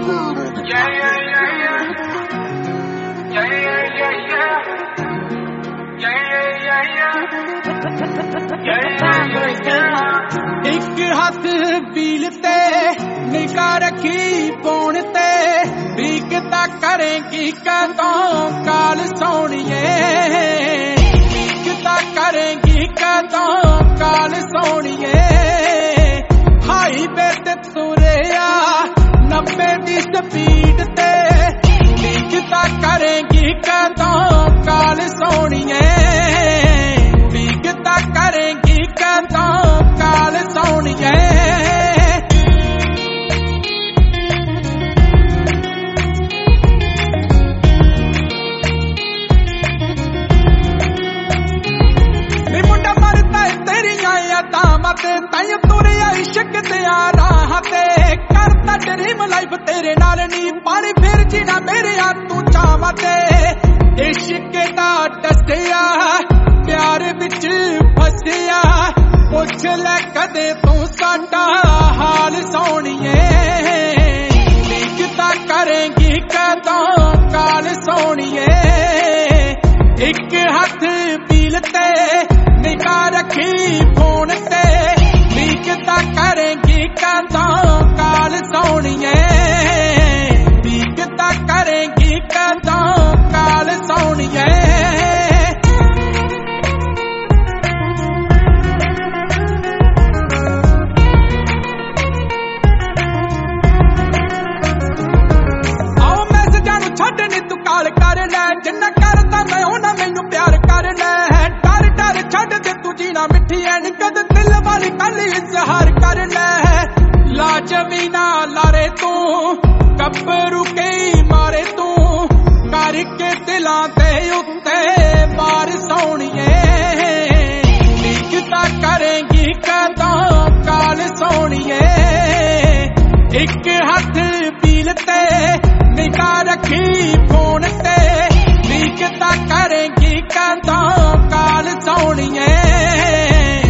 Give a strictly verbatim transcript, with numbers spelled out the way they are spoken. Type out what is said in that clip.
Yeah, yeah, yeah, yeah. Yeah, yeah, yeah, yeah. Yeah, yeah, yeah, yeah. Yeah, yeah, yeah, yeah. एक हाथ बील ते निगाह रखी पौन ते बीकता करेंगी कदों काल सोनिए बीकता करेंगी कदों काल सोनिए हाईवे ते तुरिया नब्बे दी स्पीड ते बीकता करेंगी कदों काल सोनिए बीकता करेंगी कदों काल सोनिए ताइयों तुरिया इश्क ते आ राह ते करता ड्रीम लाइफ तेरे नाल नी पानी फिर जीना मेरे यार तू चावा ते इश्क दा दसिया प्यार विच फसिया पुछ ले कदे तू साडा हाल सोनिए बीकता करेंगी कदों काल सोनिए एक हाथ पील ते निगाह रखी फोन ते बीकता करेंगी कदों काल सोनिए बीकता करेंगी कदों काल सोनिए आओ मैसेजां नूं छड्ड नी तू काल कर लै जिन्ना करदा मैं उन्ना मैनू प्यार कर लै डर डर छड्ड दे तू जीना मिठी ऐ नी कद दिल वाली गल इजहार कर लै लाजमी ना लारे तू कब्रू कई मारे तू करके दिलां दे उत्ते बार सोनिए बीकता करेंगी कदों काल सोनिए एक हाथ पील ते निगाह रखी फोन ते बीकता करेंगी कदों काल सोनिए